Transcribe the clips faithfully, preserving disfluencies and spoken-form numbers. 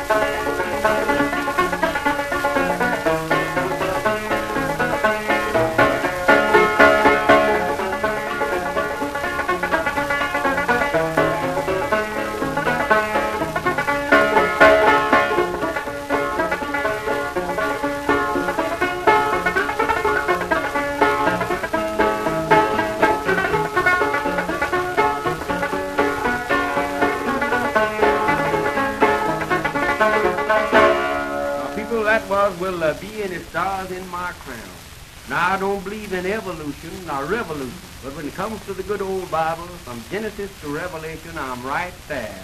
Will there be any stars in my crown? Now, I don't believe in evolution or revolution, but when it comes to the good old Bible, from Genesis to Revelation, I'm right there.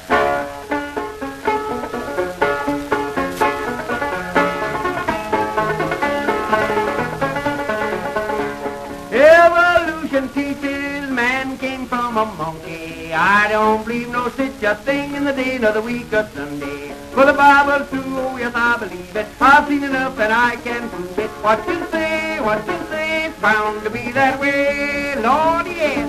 Evolution teaches man came from a monkey. I don't believe no such a thing in the day nor the week of Sunday. For the Bible's true, oh yes, I believe it. I've seen enough and I can prove it. What you say, what you say, it's bound to be that way, Lord, yes.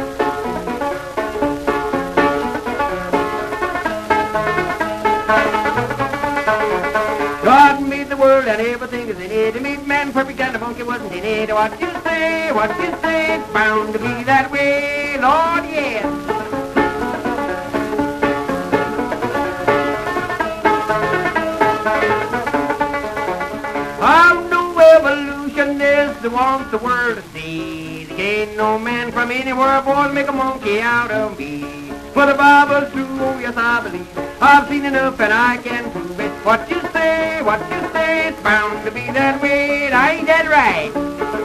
God made the world and everything is in it. He made man perfect and the monkey wasn't in it. What you say, what you say, it's bound to be that way, Lord, yes. I'm no evolutionist that wants the world to see. There ain't no man from anywhere born to make a monkey out of me. For the Bible's true, oh yes, I believe. I've seen enough and I can prove it. What you say, what you say, it's bound to be that way. And ain't that right?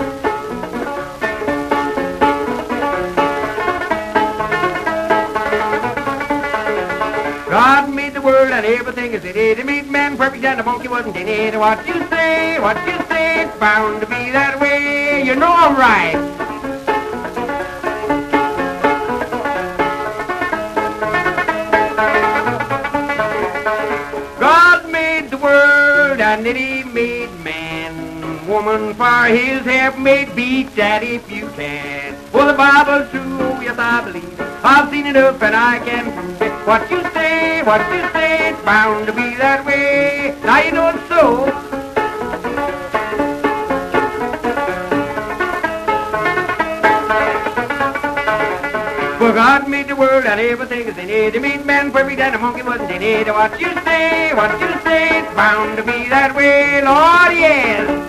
God made the world and everything is in it. He made man perfect and the monkey wasn't in it. What you say, what you say, it's bound to be that way. You know I'm right. God made the world and then he made man. Woman for his help made beat that if you can. Well, the Bible's true, oh yes, I believe. I've seen it up and I can prove it. What you say, what you say, it's bound to be that way. Now you know it's so. For God made the world and everything is in it. He made man perfect and the monkey wasn't in it. What you say, what you say, it's bound to be that way, Lord, yes.